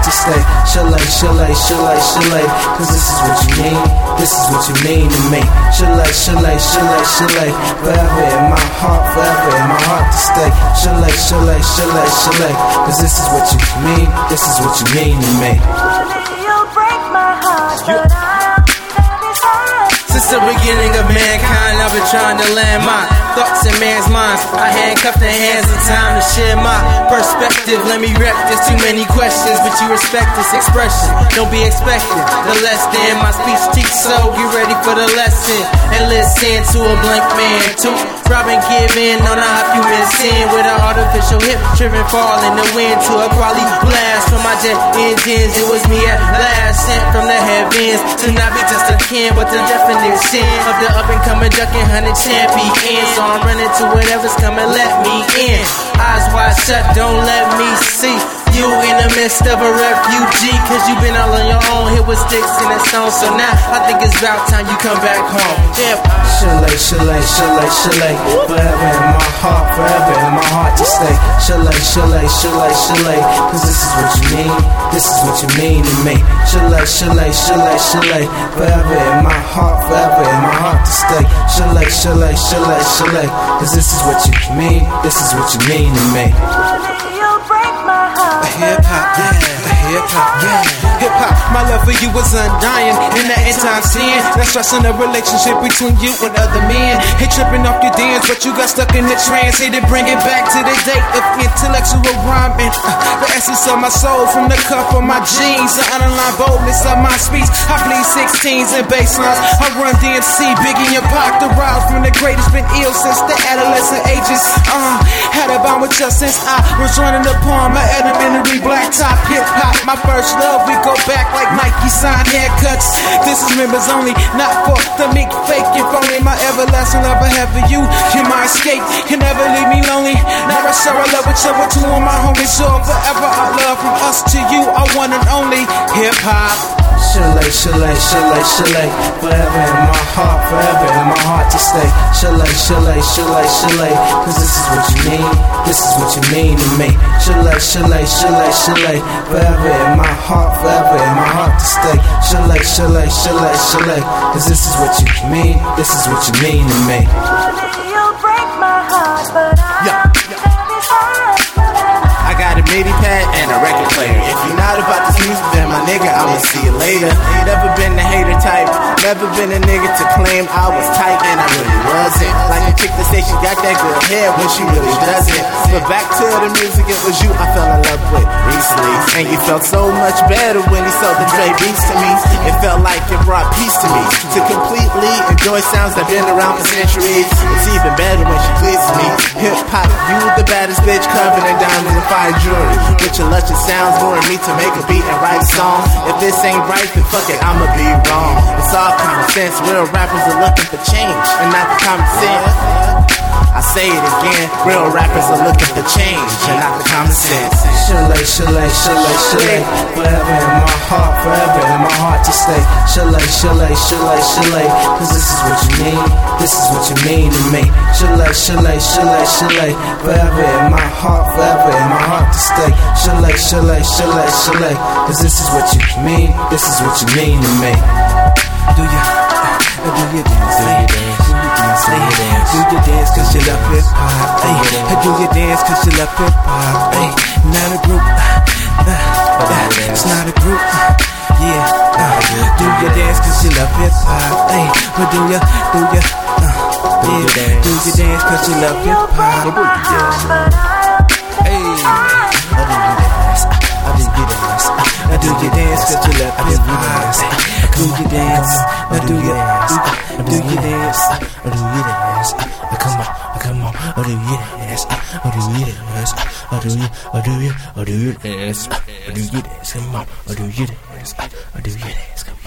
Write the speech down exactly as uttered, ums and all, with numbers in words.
to stay. Chalet, chalet, chalet, chalet, cause this is what you mean, this is what you mean to me. Chalet, chalet, chalet, chalet, forever in my heart, forever in my heart to stay. Chalet, chalet, chalet, chalet, cause this is what you mean, this is what you mean to me. You'll break my heart, but I'll be there beside. Since the beginning of mankind, I've been trying to land my thoughts in man's minds. I handcuffed the hands in time to share my perspective. Let me rep, there's too many questions, but you respect this expression. Don't be expecting the less than my speech teach, so get ready for the lesson and listen to a blank man. To Robin giving on a human sin with an artificial hip driven fall in the wind to a quality blast from my jet engines. It was me at last, sent from the heavens to not be just a kin, but the definition of the up and coming ducking hundred champion. So I'm running to whatever's coming, let me in. Eyes wide shut, don't let me see you in the midst of a refugee, cause you been all on your own, hit with sticks and a stone. So now I think it's about time you come back home. Yeah. Chalet, chalet, chalet, chalet, forever in my heart, forever in my heart to stay. Chalet, chalet, chalet, chalet, cause this is what you mean, this is what you mean to me. Chalet, chalet, chalet, chalet, forever in my heart, forever in my heart to stay. Chalet, chalet, chalet, chalet, cause this is what you mean, this is what you mean to me. You'll break my heart. Hip hop, yeah, hip hop, yeah. Hip hop, my love for you was undying. In the end time seeing that's stressing the relationship between you and other men. Hey, tripping off your dance, but you got stuck in the trance. Hey, to bring it back to the date of intellectual rhyming. Uh, the essence of my soul from the cuff of my jeans. The underlying boldness of my speech. I bleed sixteens and basslines. I run D M C, Biggie and Pac. The rise from the greatest, been ill since the adolescent ages. Uh, had a bond with you since I was running upon my elementary blacktop hip hop. My first love, we go back like Nike signed haircuts. This is members only, not for the meek fake. If only my everlasting love I have for you, you're my escape. You never leave me lonely. Never share a love with you, with two of my homies. So forever our love from us to you, our one and only hip hop. Chalet, chalet, chalet, chalet, forever in my heart, forever in my heart to stay. Chalet, chalet, chalet, chalet, cause this is what you mean, this is what you mean to me. Chalet, chalet, chalet, chalet, forever in my heart, forever in my heart to stay. Chalet, chalet, chalet, chalet, cause this is what you mean, this is what you mean to me. You'll break my heart, but I'll Yeah. be there beside. I got a MIDI pad and a record player. If you're not about this music, then my nigga, I'ma see you later. Never been the hater type, never been a nigga to claim I was tight, and I really wasn't. Like a chick that say she got that good hair when she really doesn't. But back to the music, it was you I fell in love with recently. And you felt so much better when he sold the Dre beats to me. It felt like it brought peace to me. To completely enjoy sounds that been around for centuries. It's even better when she pleases me. Hip hop, you the baddest bitch covered in diamonds and fine jewelry. With your luscious sounds, luring me to make a beat and write a song. If this ain't right, then fuck it, I'ma be wrong. It's all common sense, real rappers are looking for change and not the common sense. I say it again, real rappers are looking for change and not the common sense. Chalet, chalet, chalet, chalet, forever in my heart, forever in my heart to stay. Chalet, chalet, chalet, chalet, cause this is what you mean, this is what you mean to me. Chalet, chalet, chalet, chalet, forever in my heart, forever in my heart to stay. Chalet, chalet, chalet, chalet, cause this is what you mean, this is what you mean to me. Do you, uh, do you dance, do you dance, do you dance, do you dance, do you dance cause you love hip hop, ay, do you dance cause you love hip hop, ay, not a group, uh, uh, it's not a group, uh, yeah, uh, do you dance cause you love hip hop, ay, or do you, do you, uh, yeah, do you dance cause you love hip hop, hey, or do you dance, or do you dance, or do you dance cause you love hip hop, do you dance, or do you dance, or do you dance, or do you dance, come on, come on, or do you dance, or do you dance, or do you, or do you, or do you dance, or do you dance, come on, or do you dance, or do you dance, come on.